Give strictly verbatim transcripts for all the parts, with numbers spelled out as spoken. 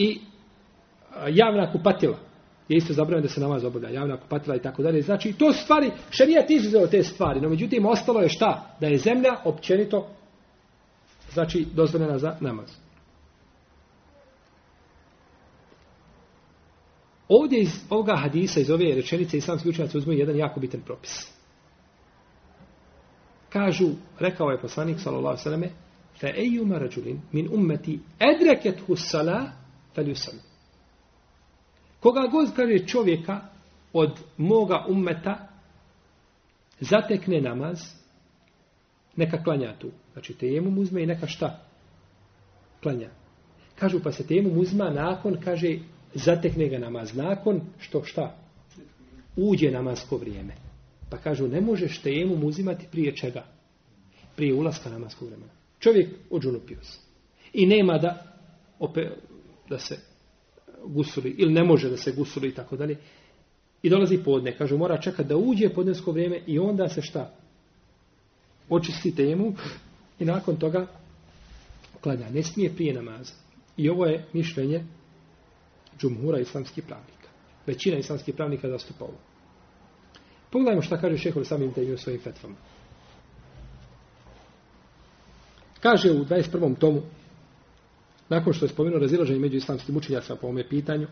i javna kupatila. Je isto zabranjeno da se namaz obavlja, javna kupatila i tako dalje. Znači, to stvari, šerijat izuzeo te stvari, no međutim, ostalo je šta? Da je zemlja općenito, znači, dozvoljena za namaz. Ovdje iz ovoga hadisa, iz ove rečenice, islamski učenjaci uzmu jedan jako bitan propis. Kažu, rekao je poslanik, sallallahu alejhi ve selleme, fa eyyuma rajulin min ummati adrakathu as-salah falyusalli. Koga god, kaže, čovjeka od moga ummeta zatekne namaz, neka klanja tu. Znači, tejemum uzme i neka šta? Klanja. Kažu, pa se tejemum uzma nakon, kaže, zatekne ga namaz. Nakon što šta? Uđe namasko vrijeme. Pa kažu, ne možeš tejemum uzimati prije čega? Prije ulaska namaskog vremena. Čovjek odžunupio se. I nema da, ope, da se gusuli, ili ne može da se gusuli i tako dalje. I dolazi podne. Kažu, mora čekati da uđe podnesko vrijeme i onda se šta? Očisti tejemum i nakon toga klanja. Ne smije prije namaza. I ovo je mišljenje džumhura islamskih pravnika. Većina islamskih pravnika zastupa ovo. Pogledajmo šta kaže šejh al-Islam ibn Tejmija u svojim fetvama. Kaže u dvadeset prvom tomu, nakon što je spomenuo razilaženje među islamskim učenjacima po ovome pitanju,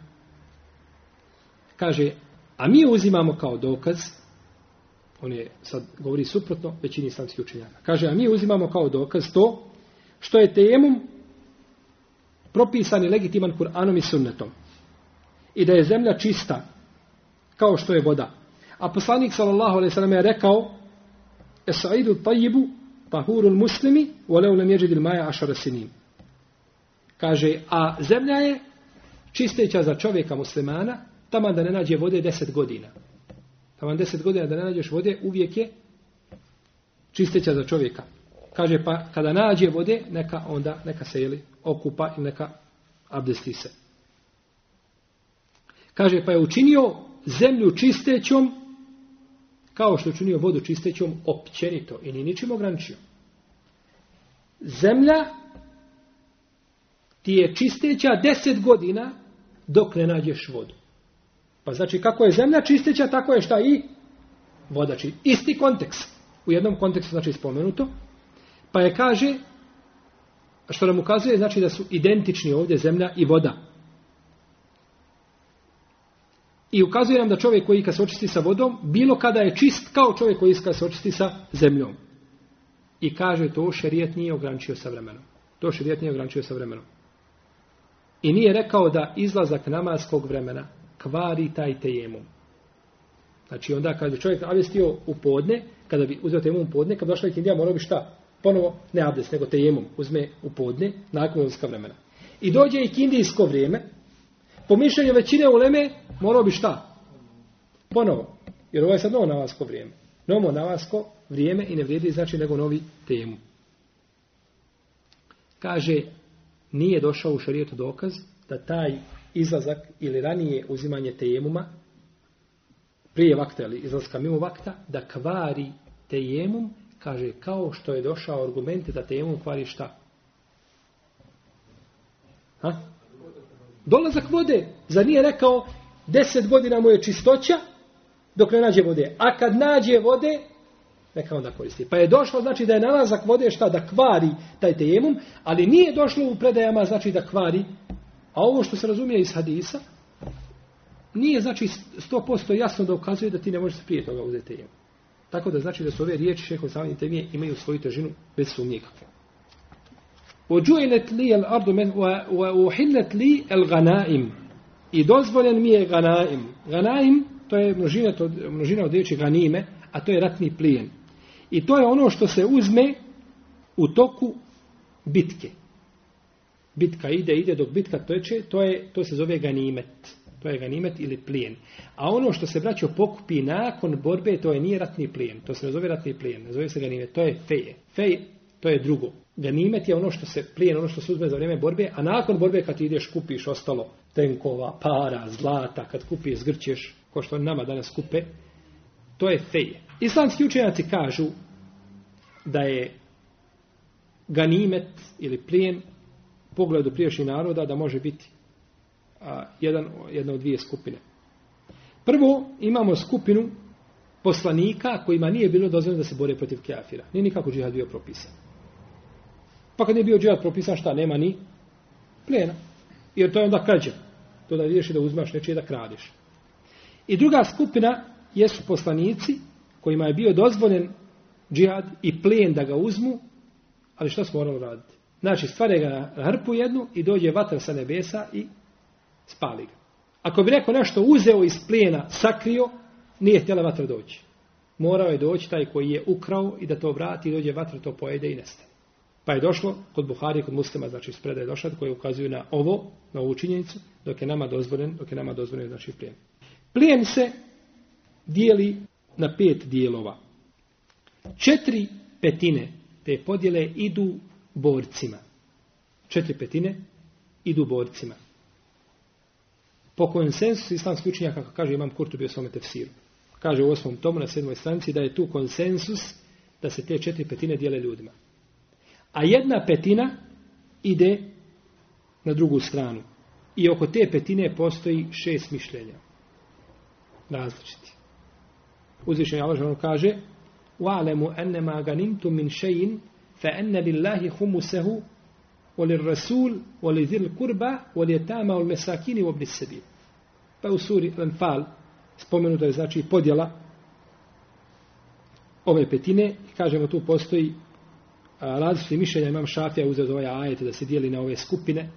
kaže, a mi uzimamo kao dokaz, on je sad govori suprotno većini islamskih učenjaka, kaže, a mi uzimamo kao dokaz to što je tejemum propisan i legitiman Kur'anom i sunnetom i da je zemlja čista kao što je voda. A poslanik sallallahu alejhi ve sellem je rekao: "Es-sa'idu at-tayyibu tahurul muslimi wa law lam yajid al-ma'a ashara sinin." Kaže, a zemlja je čisteća za čovjeka muslimana, taman da ne nađe vode deset godina. Taman deset godina da ne nađeš vode, uvijek je čisteća za čovjeka. Kaže, pa kada nađe vode, neka onda, neka se jeli, okupa i neka abdesti se. Kaže, pa je učinio zemlju čistećom, kao što je učinio vodu čistećom općenito i ni ničim ograničio. Zemlja ti je čisteća deset godina dok ne nađeš vodu. Pa znači kako je zemlja čisteća, tako je šta i voda čisteća. Isti kontekst. U jednom kontekstu znači spomenuto. Pa je kaže, što nam ukazuje, znači da su identični ovdje zemlja i voda. I ukazuje nam da čovjek koji kad se očisti sa vodom, bilo kada je čist kao čovjek koji kad se očisti sa zemljom. I kaže, to šerijat nije ograničio sa vremenom. To šerijat nije ograničio sa vremenom. I nije rekao da izlazak namaskog vremena kvari taj tejemum. Znači onda kad bi čovjek abdestio u podne, kada bi uzeo tejemum u podne, kad došla ikindija morao bi šta? Ponovo ne abdest, nego tejemum uzme u podne nakon izlaska vremena. I dođe ikindijsko vrijeme, po mišljenju većine uleme, morao bi šta? Ponovo. Jer ovo je sad novo namasko vrijeme. Novo namasko vrijeme i ne vrijedi znači nego novi tejemum. Kaže, nije došao u šerijetu dokaz da taj izlazak ili ranije uzimanje tejemuma prije vakta ili izlaska mimo vakta da kvari tejemum, kaže kao što je došao argument da tejemum kvari šta? Ha? Dolazak vode. Zar nije rekao deset godina mu je čistoća dok ne nađe vode. A kad nađe vode, neka onda koristi. Pa je došlo znači da je nalazak vode šta da kvari taj tejemum, ali nije došlo u predajama znači da kvari. A ovo što se razumije iz hadisa, nije znači sto posto jasno da ukazuje da ti ne možeš se prije toga uzeti tejemum. Tako da znači da su ove riječi šejha al-Islam ibn Tejmije imaju svoju težinu bez sumnje kakve. وَجُعِلَتْ لِيَ الْأَرْضُ مَنْ وَأُحِلَّتْ لِي الْغَنَائِمِ I dozvoljen mi je ganaim. Ganaim, to je množina, to, množina od riječi ganime, a to je ratni plijen. I to je ono što se uzme u toku bitke. Bitka ide, ide dok bitka teče, to, je, to se zove ganimet. To je ganimet ili plijen. A ono što se braćo pokupi nakon borbe, to je nije ratni plijen. To se ne zove ratni plijen, ne zove se ganimet. To je feje. Fej, to je drugo. Ganimet je ono što se plijen, ono što se uzme za vrijeme borbe, a nakon borbe kad ideš kupiš ostalo tenkova, para, zlata, kad kupiš zgrćeš, ko što nama danas kupe, to je feje. Islamski učenjaci kažu da je ganimet ili plijen u pogledu prijašnjih naroda da može biti a, jedan, jedna od dvije skupine. Prvo, imamo skupinu poslanika kojima nije bilo dozvoljeno da se bore protiv kafira. Nije nikako džihad bio propisan. Pa kad nije bio džihad propisan, šta? Nema ni plijena. Jer to je onda krađa. To da ideš i da uzmaš nečije da kradeš. I druga skupina jesu poslanici kojima je bio dozvoljen džihad i plijen da ga uzmu, ali što smo morali raditi? Znači, stvare ga na hrpu jednu i dođe vatra sa nebesa i spali ga. Ako bi neko nešto uzeo iz plijena, sakrio, nije htjela vatra doći. Morao je doći taj koji je ukrao i da to vrati i dođe vatra, to pojede i nestane. Pa je došlo kod Buhari, kod Muslima, znači iz predaje došla, koji ukazuju na ovo, na ovu činjenicu, dok je nama dozvoljen, dok je nama dozvoljen, znači plijen. Plijen se dijeli na pet dijelova. Četiri petine te podjele idu borcima. Četiri petine idu borcima. Po konsensusu islamskih učenjaka, kako kaže Imam Kurtubi u svome tefsiru, kaže u osmom tomu na sedmoj stranici da je tu konsensus da se te četiri petine dijele ljudima. A jedna petina ide na drugu stranu. I oko te petine postoji šest mišljenja. Različiti. Uzvišenje Allah dželle kaže: "Wa'lamu annama ganimtum min shay'in fa anna lillahi khumsahu wa lirrasul wa lidhil qurba wa liyatama wal masakin wa ibnis sabil." Pa u suri Al-Anfal spomenuto je znači podjela ove petine i kažemo tu postoji različiti mišljenja. Imam Šafija uzeo ovaj ajet da se dijeli na ove skupine,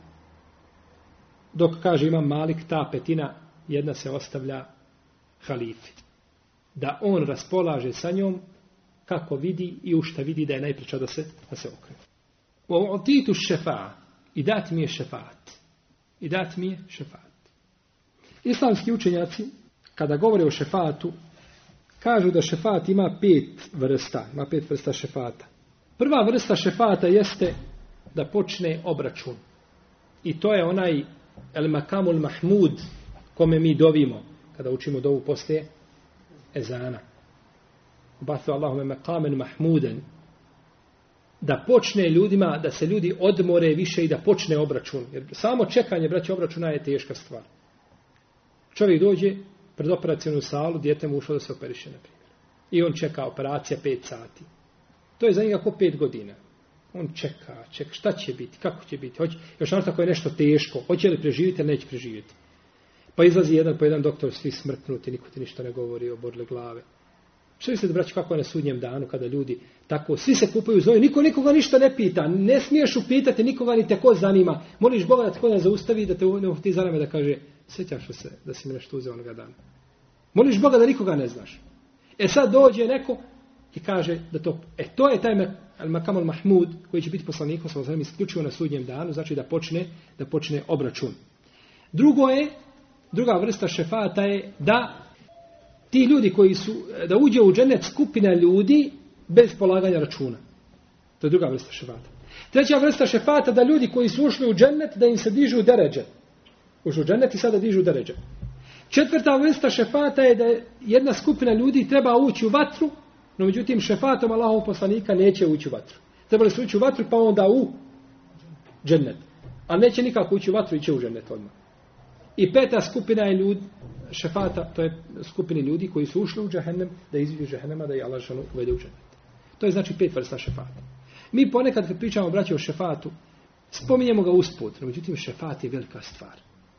dok kaže Imam Malik ta petina jedna se ostavlja halifi, da on raspolaže sa njom kako vidi i u šta vidi da je najpriča da se, da se okrene. U'titu šefa'a, i dat mi je šefaat. I dat mi je šefaat. Islamski učenjaci, kada govore o šefaatu, kažu da šefaat ima pet vrsta, ima pet vrsta šefaata. Prva vrsta šefaata jeste da počne obračun. I to je onaj el makamul mahmud kome mi dovimo kada učimo dovu poslije ezana. Bathu Allahume makamen mahmuden. Da počne ljudima, da se ljudi odmore više i da počne obračun. Jer samo čekanje, braće, obračuna je teška stvar. Čovjek dođe pred operacijonu salu, dijete mu ušlo da se operiše, na primjer. I on čeka operacija pet sati. To je za njega kao pet godina. On čeka, čeka, šta će biti, kako će biti. Hoće, još našto ako je nešto teško, hoće li preživjeti ili neće preživjeti. Pa izlazi jedan po jedan doktor, svi smrknuti, niko ti ništa ne govori o borle glave. Što mislite, braći, kako je na sudnjem danu kada ljudi tako, svi se kupaju znoju, niko nikoga ništa ne pita, ne smiješ upitati nikoga, ni te ko zanima. Moliš Boga da te ko ne zaustavi, da te ne uhti za rame da kaže, sjećaš se da si mi nešto uzeo onoga dana. Moliš Boga da nikoga ne znaš. E sad dođe neko i kaže da to, e to je taj Al-Makam al-Mahmud koji će biti poslanikom sallallahu alejhi ve sellem isključivo na sudnjem danu, znači da počne da počne obračun. Drugo je, druga vrsta šefata je da ti ljudi koji su, da uđe u džennet skupina ljudi bez polaganja računa. To je druga vrsta šefata. Treća vrsta šefata da ljudi koji su ušli u džennet da im se dižu deređe. Ušli u džennet i sada dižu deređe. Četvrta vrsta šefata je da jedna skupina ljudi treba ući u vatru, no međutim šefatom Allahovog poslanika neće ući u vatru. Trebali su ući u vatru pa onda u džennet. A neće nikako ući u vatru i će u džennet odmah. I peta skupina je ljudi, šefata, to je skupini ljudi koji su ušli u džehennem, da iziđu džehennema, da je Allah žanu uvede u džennet. To je znači pet vrsta šefata. Mi ponekad kad pričamo, braći, o šefatu, spominjemo ga usput, no međutim šefat je velika stvar.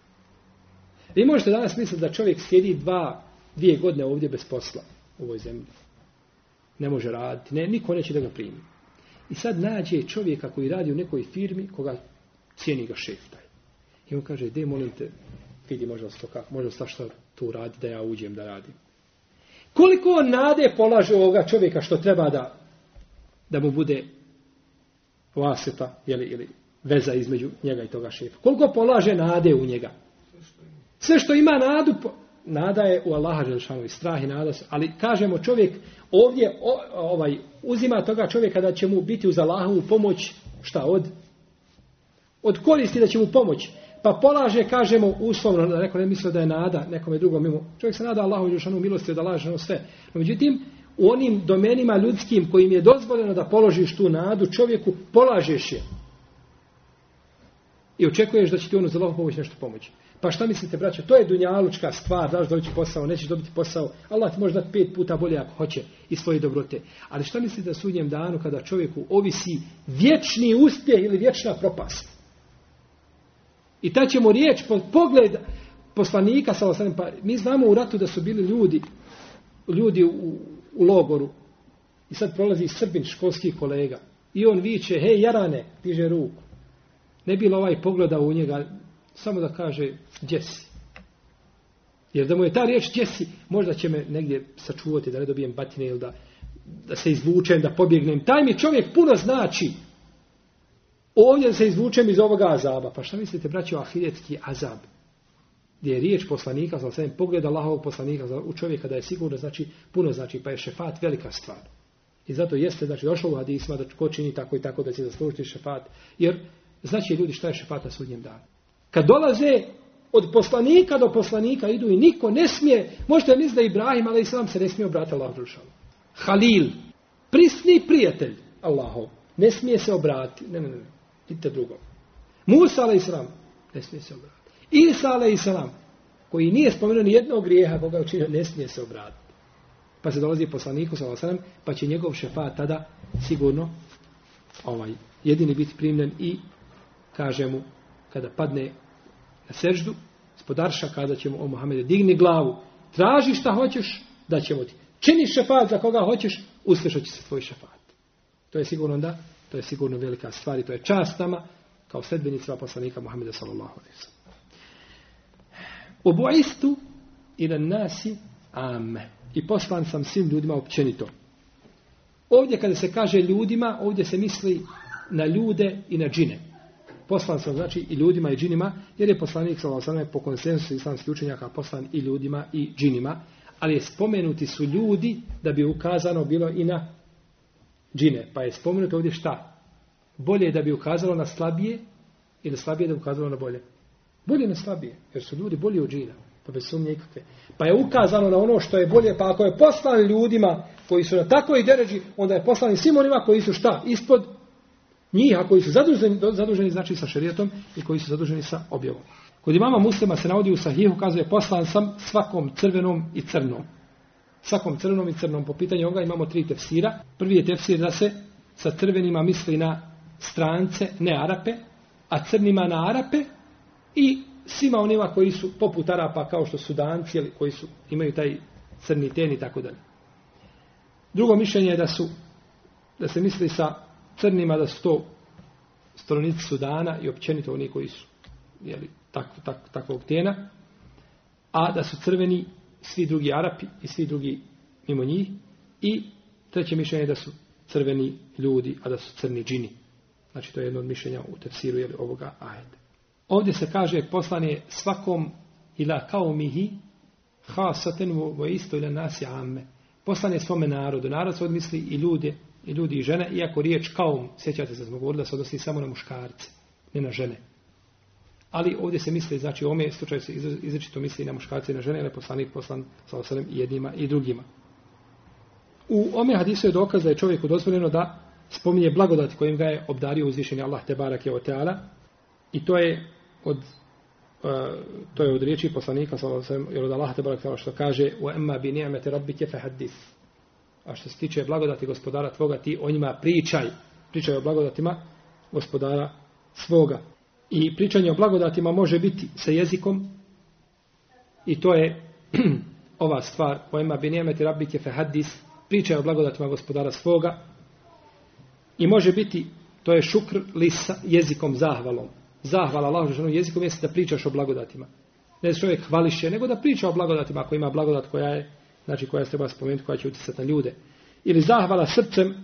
Vi možete danas misliti da čovjek sjedi dva, dvije godine ovdje bez posla u ovoj zemlji. Ne može raditi, ne, niko neće da ga primi. I sad nađe čovjeka koji radi u nekoj firmi, koga cijeni ga šef taj. I on kaže, de molim te, vidi možda sto kako, možda sta što tu radi, da ja uđem da radim. Koliko on nade polaže ovoga čovjeka što treba da, da mu bude vasita, jeli, ili veza između njega i toga šefa. Koliko polaže nade u njega. Sve što ima nadu, nada je u Allaha dželešanu i strah i nada se, ali kažemo čovjek ovdje o, ovaj uzima toga čovjeka da će mu biti uz Allahovu pomoć, šta od od koristi da će mu pomoći. Pa polaže, kažemo uslovno, da neko ne misli da je nada, nekome drugom mimo. Čovjek se nada Allahu dželešanu milosti od Allaha dželešanu sve. No, međutim, u onim domenima ljudskim kojim je dozvoljeno da položiš tu nadu čovjeku, polažeš je. I očekuješ da će ti on uz Allahovu pomoć nešto pomoći. Pa šta mislite, braćo, to je dunjalučka stvar, daš dobiti posao, nećeš dobiti posao, Allah ti može dati pet puta bolje ako hoće i svoje dobrote. Ali šta mislite da sudnjem danu kada čovjeku ovisi vječni uspjeh ili vječna propast? I ta ćemo riječ, pogled poslanika, pa mi znamo u ratu da su bili ljudi, ljudi u, u logoru i sad prolazi Srbin, školskih kolega i on viče, hej Jarane, diže ruku. Ne bilo ovaj pogledao u njega, samo da kaže Jesse. Jer da mu je ta riječ Jesse, možda će me negdje sačuvati da ne dobijem batine ili da, da se izvučem, da pobjegnem. Taj mi čovjek puno znači. Ovdje da se izvučem iz ovoga azaba. Pa šta mislite, braćo, ahiretski azab? Gdje je riječ poslanika, za sve pogleda Allahovog poslanika u čovjeka da je sigurno, znači puno znači, pa je šefat velika stvar. I zato jeste, znači, došlo u hadisma da ko čini tako i tako da će zaslužiti šefat. Jer znači ljudi šta je šefat na sudnjem danu. Kad dolaze od poslanika do poslanika idu i niko ne smije, možete misliti da Ibrahim alejselam se ne smije obratiti Allahu dželle. Halil, prisni prijatelj Allahov, ne smije se obratiti. Ne, ne, ne, idite drugo. Musa alejselam ne smije se obratiti. Isa alejselam, koji nije spomenuo ni jednog grijeha koga je učinio, ne smije se obratiti. Pa se dolazi poslaniku sallallahu alejhi ve sellem, pa će njegov šefat tada sigurno ovaj jedini biti primljen i kaže mu kada padne na seždu, spodarša kada ćemo o Muhammede digni glavu, traži šta hoćeš, da ćemo ti. Čini šefat za koga hoćeš, uslišat će se tvoj šefat. To je sigurno da, to je sigurno velika stvar i to je čast nama kao sledbenicima poslanika Muhammeda sallallahu alejhi ve sellem. Ubuistu ila nasi amme. I poslan sam svim ljudima općenito. Ovdje kada se kaže ljudima, ovdje se misli na ljude i na džine. Poslan sam znači i ljudima i džinima, jer je poslanik sallallahu alejhi ve sellem po konsenzusu islamskih učenjaka poslan i ljudima i džinima, ali je spomenuti su ljudi da bi ukazano bilo i na džine. Pa je spomenuto ovdje šta? Bolje da bi ukazalo na slabije ili slabije da bi ukazalo na bolje? Bolje na slabije, jer su ljudi bolji od džina. Pa bez sumnje ikakve. Pa je ukazano na ono što je bolje, pa ako je poslan ljudima koji su na takvoj deređi, onda je poslan i svim onima koji su šta? Ispod njih, a koji su zaduženi, zaduženi znači sa šerijatom i koji su zaduženi sa objavom. Kod imama Muslima se navodi u Sahihu, kazuje poslan sam svakom crvenom i crnom. Svakom crvenom i crnom. Po pitanju ovoga imamo tri tefsira. Prvi je tefsir da se sa crvenima misli na strance, ne Arape, a crnima na Arape i svima onima koji su poput Arapa kao što su Danci, koji su, imaju taj crni ten i tako dalje. Drugo mišljenje je da su da se misli sa crnima da su to stanovnici Sudana i općenito oni koji su jeli, tak, tak, takvog tena, a da su crveni svi drugi Arapi i svi drugi mimo njih. I treće mišljenje je da su crveni ljudi, a da su crni džini. Znači to je jedno od mišljenja u tefsiru jeli, ovoga ajeta. Ovdje se kaže poslan je svakom ila kaumihi hasaten vo isto ila nasi amme. Poslan je svome narodu. Narod se odmisli i ljudi, i ljudi i žene, iako riječ kaum, sjećate se, smo govorili da se odnosi samo na muškarce, ne na žene. Ali ovdje se misli, znači u ovome slučaju se izričito misli na muškarce i na žene, jer je poslanik poslan sallallahu alejhi ve sellem i jednima i drugima. U ome hadisu je dokaz da je čovjeku dozvoljeno da spominje blagodati kojim ga je obdario uzvišeni Allah te barake ve teala. I to je od uh, to je od riječi poslanika sallallahu alejhi ve sellem, jer od Allaha te bareke što kaže: "Wa amma bi ni'mati rabbika fahaddith." A što se tiče blagodati gospodara tvoga, ti o njima pričaj. Pričaj o blagodatima gospodara svoga. I pričanje o blagodatima može biti sa jezikom, i to je ova stvar: "Wa amma bi ni'mati rabbika fahaddith." Pričaj o blagodatima gospodara svoga. I može biti, to je šukr lisa, jezikom, zahvalom. Zahvala Allahu dželle jezikom jeste da pričaš o blagodatima. Ne da čovjek hvališe, nego da priča o blagodatima ako ima blagodat koja je, znači koja se treba spomenuti, koja će utjecati na ljude. Ili zahvala srcem: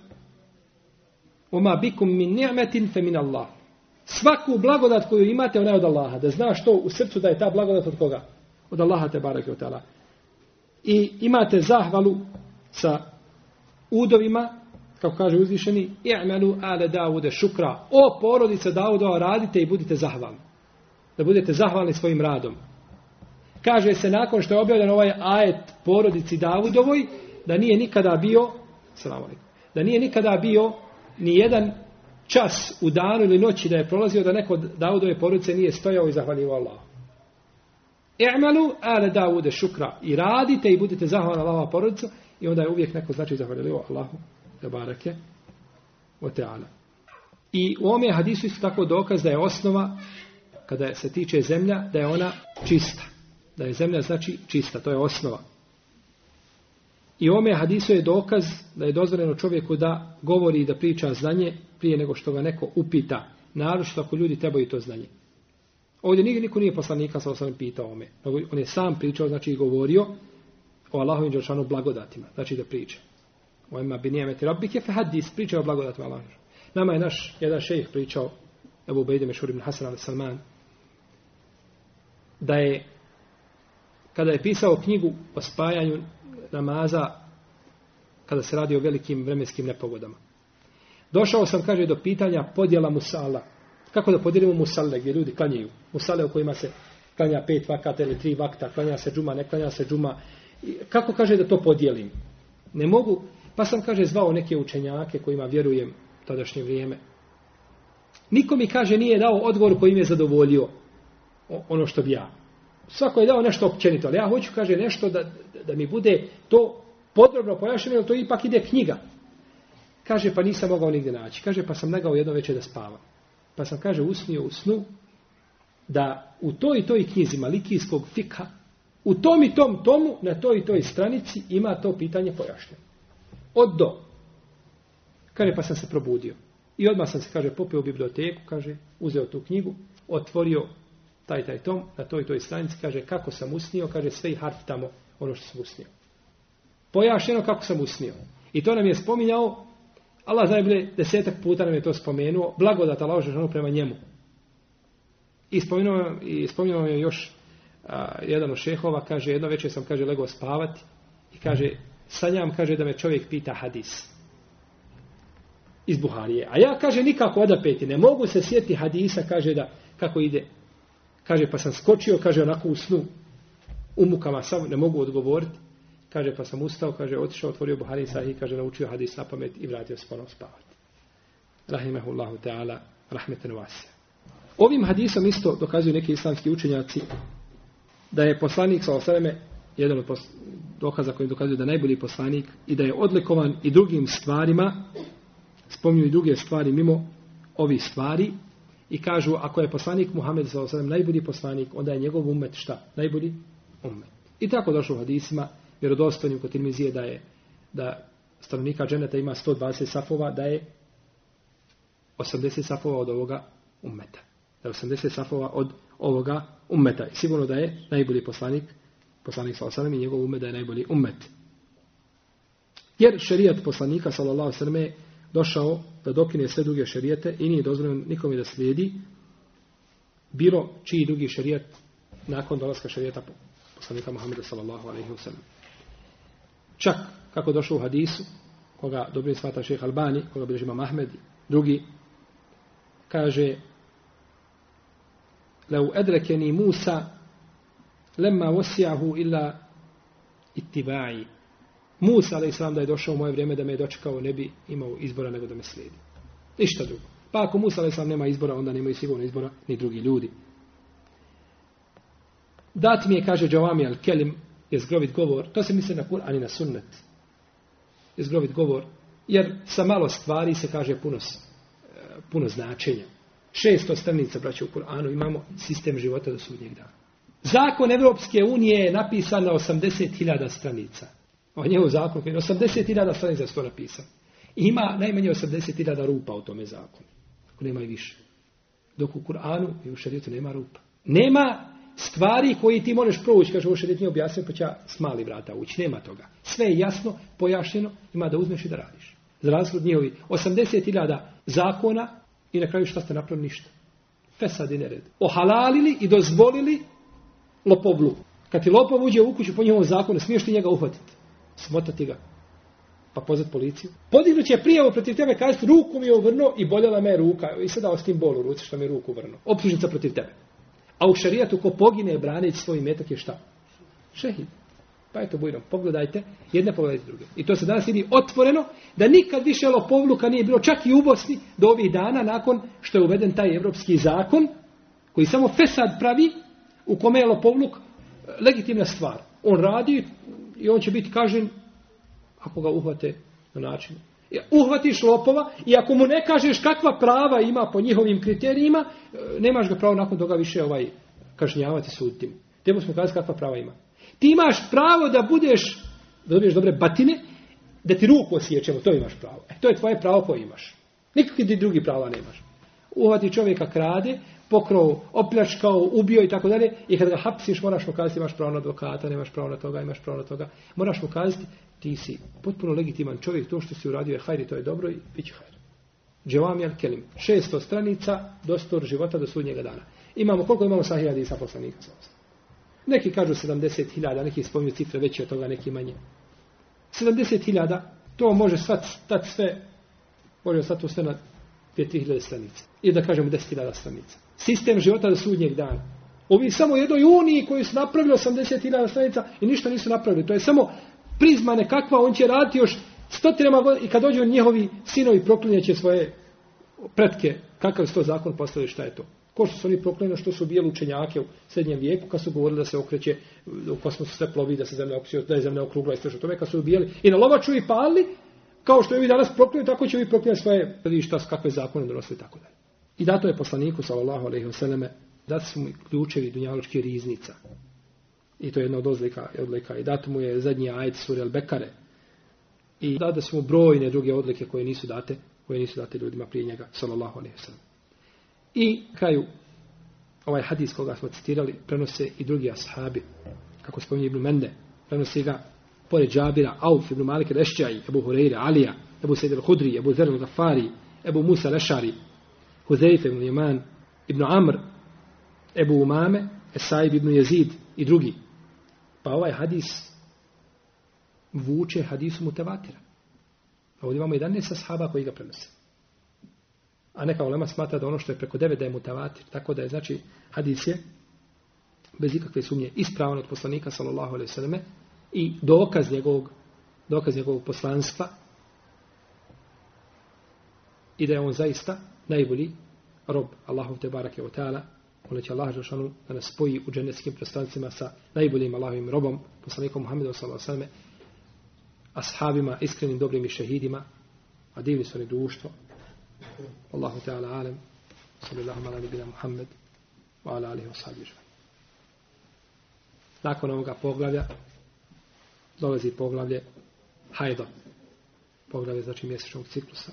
"Oma bikum min ni'metin fa min Allah." Svaku blagodat koju imate, ona je od Allaha. Da znaš to u srcu da je ta blagodat od koga? Od Allaha te bareke ve teala. I imate zahvalu sa udovima, kako kaže uzvišeni: "I'malu ala Davuda šukra." O porodice Davudova, radite i budite zahvalni. Da budete zahvalni svojim radom. Kaže se nakon što je objavljen ovaj ajet porodici Davudovoj, da nije nikada bio, selam alejkum, da nije nikada bio ni jedan čas u danu ili noći da je prolazio da neko od Davudove porodice nije stojao i zahvalio Allahu. I'malu ale Davude šukra. I radite i budite zahvalni Allahova porodicu i onda je uvijek neko znači zahvalio Allahu tebareke ve taala. I u ovome hadisu isto tako dokaz da je osnova kada se tiče zemlja da je ona čista. Da je zemlja znači čista, to je osnova. I u ovome hadisu je dokaz da je dozvoljeno čovjeku da govori i da priča znanje prije nego što ga neko upita. Naročito ako ljudi trebaju to znanje. Ovdje nigdje niko nije poslanika sa osam pitao ome. On je sam pričao, znači i govorio o Allahovim dželešanu blagodatima. Znači da priča. O ima bi nijemeti rabbike fe hadis, pričao o blagodatima Allahovim. Nama je naš jedan šejh pričao, Ebu Ubejde Mešhur ibn Hasan al-Salman, da je kada je pisao knjigu o spajanju namaza kada se radi o velikim vremenskim nepogodama. Došao sam, kaže, do pitanja podjela musala. Kako da podijelimo musale gdje ljudi klanjaju? Musale u kojima se klanja pet vakata ili tri vakta, klanja se džuma, ne klanja se džuma. Kako, kaže, da to podijelim? Ne mogu. Pa sam, kaže, zvao neke učenjake kojima vjerujem u tadašnje vrijeme. Niko mi, kaže, nije dao odgovor koji mi je zadovoljio ono što bi ja. Svako je dao nešto općenito, ali ja hoću, kaže, nešto da, da, da mi bude to podrobno pojašnjeno, jer to ipak ide knjiga. Kaže, pa nisam mogao nigdje naći. Kaže, pa sam legao jedno večer da spavam. Pa sam, kaže, usnio u snu da u toj i toj knjizi malikijskog fikha, u tom i tom tomu, na toj i toj stranici ima to pitanje pojašnjeno. Od do. Kaže, pa sam se probudio. I odmah sam se, kaže, popeo u biblioteku, kaže, uzeo tu knjigu, otvorio taj, taj tom, na toj i toj stranici, kaže, kako sam usnio, kaže, sve i harf tamo, ono što sam usnio. Pojašnjeno kako sam usnio. I to nam je spominjao, Allah najbolje desetak puta nam je to spomenuo, blagodat Allah dželešanu prema njemu. I spomenuo, i spomenuo je još a, jedan od šehova, kaže, jedno večer sam, kaže, legao spavati i kaže, sanjam, kaže, da me čovjek pita hadis iz Buharije. A ja, kaže, nikako odapeti, ne mogu se sjetiti hadisa, kaže, da kako ide. Kaže, pa sam skočio, kaže, onako u snu, u mukama sam, ne mogu odgovoriti. Kaže, pa sam ustao, kaže, otišao, otvorio Buhari Sahih, kaže, naučio hadis na pamet i vratio se ponovno spavati. Rahimehullahu ta'ala, rahmeten vasija. Ovim hadisom isto dokazuju neki islamski učenjaci da je poslanik sallallahu alejhi ve selleme jedan od pos- dokaza koji dokazuju da je najbolji poslanik i da je odlikovan i drugim stvarima, spominju i druge stvari mimo ovih stvari i kažu ako je poslanik Muhammed sallallahu alejhi ve sellem najbolji poslanik, onda je njegov ummet šta? Najbolji ummet. I tako došlo u hadisima vjerodostojnim kod Tirmizije da je da stanovnika dženeta ima sto dvadeset safova, da je osamdeset safova od ovoga ummeta. Da je osamdeset safova od ovoga ummeta. I sigurno da je najbolji poslanik, poslanik sallallahu alejhi ve sellem i njegov ummet da je najbolji ummet. Jer šerijat poslanika sallallahu alejhi ve sellem je došao da dokine sve druge šerijete i nije dozvoljeno nikome da slijedi bilo čiji drugi šerijat nakon dolaska šerijata poslanika Muhameda sallallahu alejhi ve sellem. Čak, kako došlo u hadisu, koga dobro smatra šejh Albani, koga bilježi imam Ahmed, drugi, kaže لو أدركني موسى لما وسعه إلا اتباعي. Musa alejhi selam da je došao u moje vrijeme da me je dočekao, ne bi imao izbora nego da me slijedi. Ništa drugo. Pa ako Musa alejhi selam nema izbora, onda nemaju sigurno izbora ni drugi ljudi. Dat mi je, kaže Džavami al-Kelim, je zgrovit govor, to se misli na Kur'an i na sunnet. Je zgrovit govor, jer sa malo stvari se kaže puno, puno značenja. Šesto stranica, braće, u Kur'anu imamo sistem života do sudnjeg dana. Zakon Evropske unije je napisan na osamdeset hiljada stranica. O njemu zakon, osamdeset hiljada stranica je to napisan. Ima najmanje osamdeset hiljada rupa u tome zakonu. Ako nema i više. Dok u Kur'anu i u šerijetu nema rupa. Nema stvari koji ti možeš provući, kaže, ovo šerijet nije objasnio, pa će ja s mali vrata ući. Nema toga. Sve je jasno, pojašnjeno, ima da uzmeš i da radiš. Za razliku od njihovi osamdeset hiljada zakona i na kraju šta ste napravili? Ništa. Fesad i nered. Ohalalili i dozvolili lopovlu. Kad ti lopov uđe u kuću po njihovom zakonu, smiješ ti njega uhvatiti. Smotati ga. Pa pozvat policiju. Podignut će prijavu protiv tebe, kazati ruku mi je uvrnuo i boljela me ruka. I sada s tim bol u ruci što mi je ruku uvrnuo. Optužnica protiv tebe. A u šerijatu ko pogine braneći svoj metak je šta? Šehid. Pa eto, bujno, pogledajte, jedne pogledajte druge. I to se danas vidi otvoreno, da nikad više lopovluka nije bilo, čak i u Bosni, do ovih dana, nakon što je uveden taj evropski zakon, koji samo fesad pravi, u kome je lopovluk legitimna stvar. On radi i on će biti kažen ako ga uhvate na način. Uhvatiš lopova i ako mu ne kažeš kakva prava ima po njihovim kriterijima, nemaš ga pravo nakon toga više ovaj kažnjavati, suditi. Treba smo kazati kakva prava ima. Ti imaš pravo da budeš, da dobiješ dobre batine, da ti ruku osjećemo, to imaš pravo. E, to je tvoje pravo koje imaš. Nikakvi ti drugi prava nemaš. Uhvati čovjeka krade, pokrao, opljačkao, ubio i tako dalje, i kad ga hapsiš moraš mu kazati imaš pravo na advokata, nemaš pravo na toga, imaš pravo na toga. Moraš mu kazati ti si potpuno legitiman čovjek, to što si uradio je hajri, to je dobro i bit će hajri. Dževami al kelim. šesto stranica, dostor života do sudnjega dana. Imamo, koliko imamo sahih hadisa poslanika? Neki kažu sedamdeset hiljada, neki spominju cifre veće od toga, neki manje. sedamdeset hiljada, to može stati sve, može stati sve na dvije do tri hiljade stranica. I da kažemo deset hiljada stranica. Sistem života do sudnjeg dana. Ovi samo jednoj uniji koji su napravili osamdeset hiljada stranica i ništa nisu napravili. To je samo prizma nekakva, on će raditi još stotinama godina i kad dođu njihovi sinovi proklinjaće svoje pretke, kakav je to zakon postavili, šta je to. Ko što su oni proklinjali, što su bijeli učenjake u srednjem vijeku, kad su govorili da se okreće u kosmosu sve plovi, da se zemlja okreće, da je zemlja okrugla i sve što tome, kad su bijeli i na lovaču i pali, kao što je vi danas proklinjali, tako će vi proklinjati svoje, vidi šta, kakve zakone donosili i tako dalje. I dato je poslaniku, sallallahu alejhi ve selleme, da su mu ključevi dunjalučkih riznica. I to je jedna od odlika, odlika. I dato mu je zadnji ajet sure Al-Bekare. I date su mu brojne druge odlike koje nisu date, koje nisu date ljudima prije njega, sallallahu alejhi ve sellem. I kraju, ovaj hadis koga smo citirali, prenose i drugi ashabi, kako spominje Ibn Mende, prenose ga pored Džabira, Auf, Ibn Malik al-Ešđaji, Ebu Hureyre, Alija, Ebu Sejid al-Hudri, Ebu Zer al-Gafari, Ebu Musa al-Ešari, Huzeyfe ibn Yaman, Ibn Amr, Ebu Umame, Esaib ibn Jezid i drugi. Pa ovaj hadis vuče hadisu mutevatira. Ovdje imamo jedanaest ashaba koji ga prenose. A neka ulema smatra da ono što je preko devet da je mutavatir. Tako da je, znači, hadis je bez ikakve sumnje ispravan od poslanika, sallallahu alejhi ve selleme, i dokaz njegovog, dokaz njegovog poslanstva i da je on zaista najbolji rob Allahu te barake ve taala. Molit će Allah dželešanu da nas spoji u dženetskim prostranstvima sa najboljim Allahovim robom, poslanikom Muhammedom sallallahu alejhi ve selleme, ashabima, iskrenim, dobrim i šehidima, a divni su oni društvo. Allahu ta'ala alem, sallallahu ala nabina Muhammed, wa ala alihi wa sahbihi. Nakon ovoga poglavlja dolazi poglavlje hajda. Poglavlje znači mjesečnog ciklusa.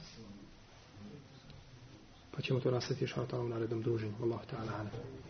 Pa ćemo to nastaviti još u narednom druženju. Allahu ta'ala alem.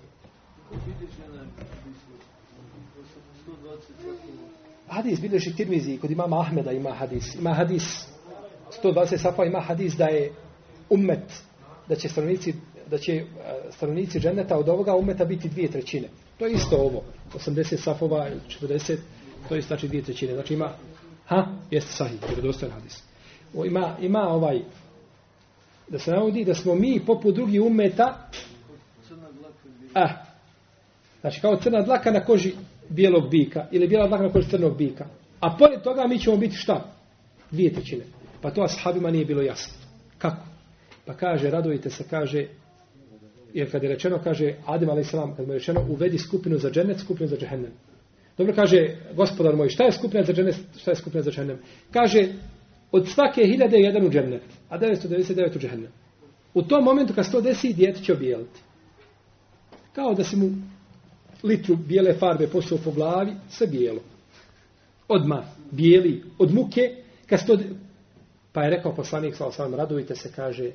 Hadis bilježi Tirmizi, kod imama Ahmeda ima hadis. Ima hadis sto dvadeset safa, ima hadis da je ummet, da će stanovnici, da će stanovnici dženeta od ovoga ummeta biti dvije trećine. To je isto ovo. osamdeset safova ili četrdeset, to je znači dvije trećine. Znači ima, ha, jeste sahih, vjerodostojan hadis. O, ima, ima ovaj, da se navodi da smo mi poput drugih ummeta, ah, znači kao crna dlaka na koži bijelog bika ili bijela dlaka na koži crnog bika. A pored toga mi ćemo biti šta? Dvije trećine. Pa to ashabima nije bilo jasno. Kako? Pa kaže, radujte se, kaže, jer kad je rečeno, kaže, Adem alejselam, kad mu je rečeno, uvedi skupinu za džennet, skupinu za džehennem. Dobro, kaže, gospodar moj, šta je skupina za džennet, šta je skupina za džehennem? Kaže, od svake hiljade jedan u džennet, a devetsto devedeset devet u džehennem. U tom momentu kad se to desi, dijete će obijeliti. Kao da si mu litru bijele farbe poslao po glavi, sve bijelo. Odmah, bijeli, od muke, kad se to... Pa je rekao poslanik, sallallahu alejhi ve sellem, radujte se, kaže,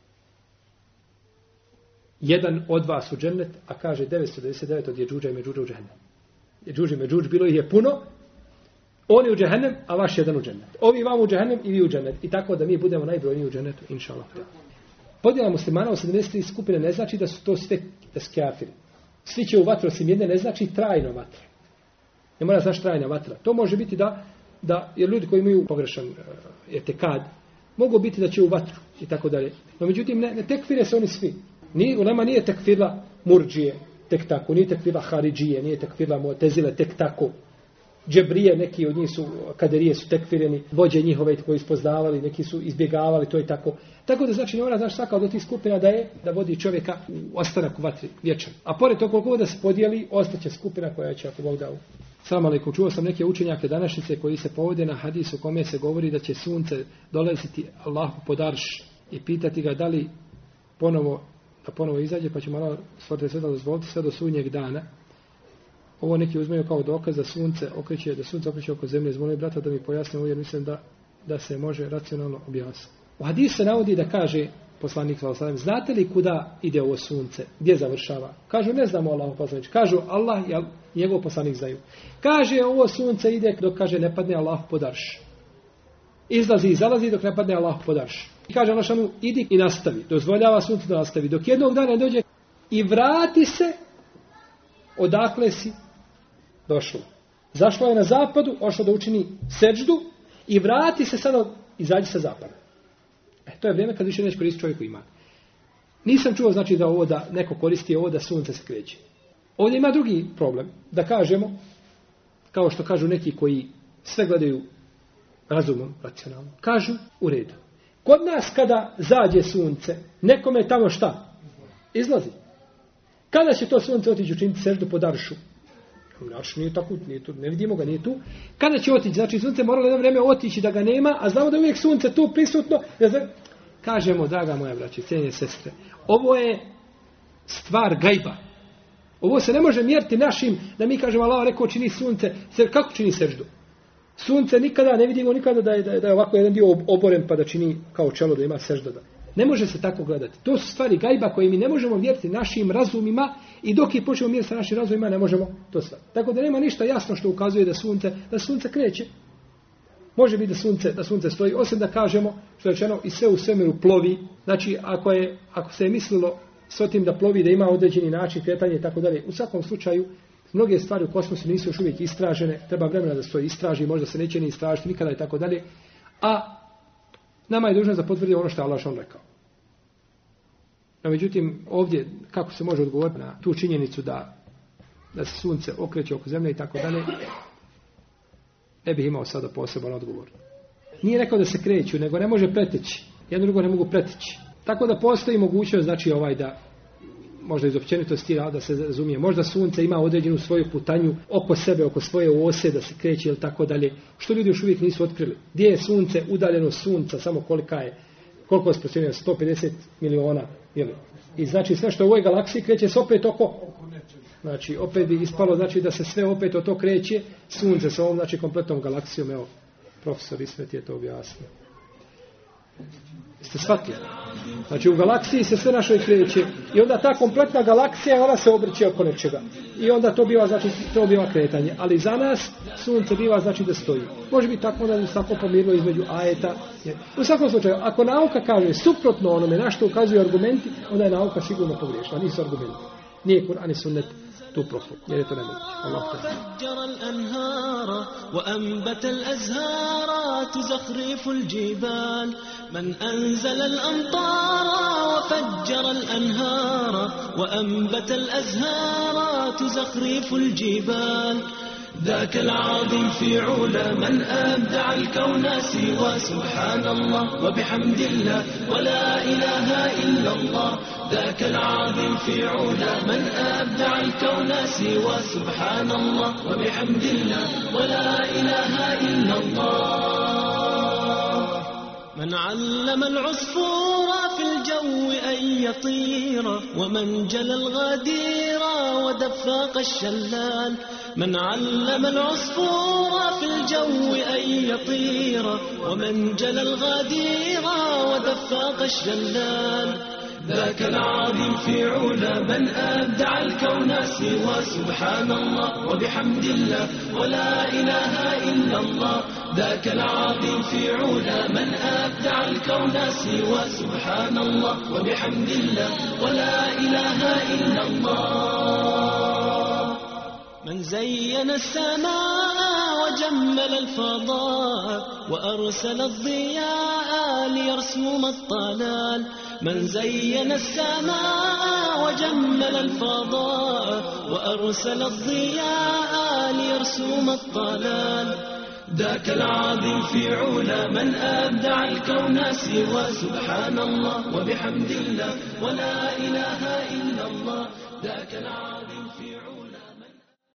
jedan od vas u džennet, a kaže devetsto devedeset devet od Jeđuđa i Međuđa u džennet. Jeđuđ i Međuđ, bilo ih je puno, oni u džehennem, a vaš jedan u džennet. Ovi vam u džehennem i vi u džennet. I tako da mi budemo najbrojniji u džennetu, inša Allah. Podjela muslimana u sedamdeset tri skupine ne znači da su to sve skafiri. Svi će u vatru osim jedne, ne znači trajno vatra. Ne mora znači trajna vatra. To može biti da, da jer ljudi koji imaju pogrešan uh, etekad, mogu biti da će u vatru i tako dalje. No međutim, ne, ne tekfire se oni svi. Ni, ulema nije tekfirla murdžije tek tako, nije tekfirla haridžije, nije tekfirla mu'tezile tek tako. džebrije, neki od njih su, kaderije su tekfireni, vođe njihove koji ispoznavali, neki su izbjegavali, to je tako. Tako da znači ne mora znaš svaka od tih skupina da je, da vodi čovjeka u ostanak u vatri vječan. A pored toga koliko da se podijeli, ostaće skupina koja će ako Bog dao. Salam alejkum, čuo sam neke učenjake današnjice koji se povode na hadisu u kome se govori da će sunce dolaziti Allahu pod arš i pitati ga da li ponovo, da ponovo izađe, pa će malo stvorite sve da dozvoliti sve do sudnjeg dana. Ovo neki uzmeju kao dokaz da sunce okreće, da sunce okreće oko zemlje. Zmolim brata da mi pojasni ovo jer mislim da, da se može racionalno objasniti. U hadisu se navodi da kaže poslanik sallallahu alejhi ve sellem, znate li kuda ide ovo sunce? Gdje završava? Kažu ne znamo Allahu poslanik. Kažu Allah i njegov poslanik znaju. Kaže ovo sunce ide dok kaže ne padne Allah pod arš. Izlazi i zalazi dok ne padne Allah pod arš. I kaže Allah šanu idi i nastavi. Dozvoljava sunce da nastavi. Dok jednog dana dođe i vrati se odakle si došlo. Zašlo je na zapadu, ošlo da učini seđdu i vrati se sada, izađi sa zapada. E, to je vrijeme kad više neće koristiti čovjeku iman. Nisam čuo znači da ovo da neko koristi ovo da sunce se kreće. Ovdje ima drugi problem. Da kažemo, kao što kažu neki koji sve gledaju razumom, racionalno, kažu u redu. Kod nas kada zađe sunce, nekome tamo šta? Izlazi. Kada će to sunce otići učiniti seždu pod aršu? Arš nije tako, nije tu, ne vidimo ga, nije tu. Kada će otići? Znači sunce moralo jedno vrijeme otići da ga nema, a znamo da je uvijek sunce tu prisutno. Kažemo, draga moja braće, cijenjene sestre, ovo je stvar gajba. Ovo se ne može mjeriti našim, da mi kažemo Allah rekao čini sunce, kako čini seždu? Sunce nikada, ne vidimo nikada da je, da je, da je ovako jedan dio oboren pa da čini kao čelo, da ima sežda. Ne može se tako gledati. To su stvari gajba koje mi ne možemo vjeriti našim razumima i dok je počnemo mjeriti sa našim razumima ne možemo to sve. Tako da nema ništa jasno što ukazuje da sunce, da sunce kreće. Može biti da sunce, da sunce stoji, osim da kažemo što je rečeno i sve u svemiru plovi. Znači ako, je, ako se je mislilo s otim da plovi, da ima određeni način kretanja i tako dalje. U svakom slučaju mnoge stvari u kosmosu nisu još uvijek istražene, treba vremena da se to istraži, možda se neće ni istražiti nikada i tako dalje. A nama je dužnost da potvrdi ono što je Allah on rekao. No, međutim, ovdje, kako se može odgovoriti na tu činjenicu da, da se sunce okreće oko zemlje i tako dalje, ne bih imao sada poseban odgovor. Nije rekao da se kreću, nego ne može preteći. Jedno drugo ne mogu preteći. Tako da postoji mogućnost, znači ovaj da, možda iz općenitosti da se razumije, možda sunce ima određenu svoju putanju oko sebe, oko svoje ose, da se kreće ili tako dalje, što ljudi još uvijek nisu otkrili. Gdje je sunce, udaljeno sunca, samo kolika je, koliko je prostorija, sto pedeset miliona, jeli? I znači sve što u ovoj galaksiji kreće se opet oko, znači opet bi ispalo, znači da se sve opet o to kreće, sunce sa ovom, znači kompletnom galaksijom, evo, profesor Ismet je to objasnio. Ste shvatili? Znači u galaksiji se sve našoj kreće i onda ta kompletna galaksija ona se obrće oko nečega. I onda to biva, znači, to biva kretanje. Ali za nas sunce biva, znači da stoji. Može biti tako da se tako pomirilo između ajeta. U svakom slučaju, ako nauka kaže suprotno onome na što ukazuju argumenti, onda je nauka sigurno pogrešna. Nisu argumenti. Nije Kur'an i sunnet tu profu. Jer je to nemoguće. Allah من أنزل الأمطار وفجر الأنهار وأنبت الأزهار تزخرف الجبال ذاك العظيم في علا من أبدع الكون سوى سبحان الله وبحمد الله ولا إله إلا الله ذاك العظيم في علا من أبدع الكون سوى سبحان الله وبحمد الله ولا إله إلا الله من علم العصفور في الجو أن يطير ومن جل الغدير ودفاق الشلال من علم العصفور في الجو أن يطير ومن جل الغدير ودفاق الشلال ذاك العظيم في علا من أبدع الكون سوى سبحان الله وبحمد الله ولا إله إلا الله ذاك العظيم في علا من أبدع الكون سوى سبحان الله وبحمد الله ولا إله إلا الله من زين السماء وجمل الفضاء وأرسل الضياء ليرسم الطلال من زين السماء وجمل الفضاء وأرسل الضياء ليرسوم الطلال. ذاك العظيم في علا من أبدع الكون سوى سبحان الله وبحمد الله ولا إله إلا الله. ذاك العظيم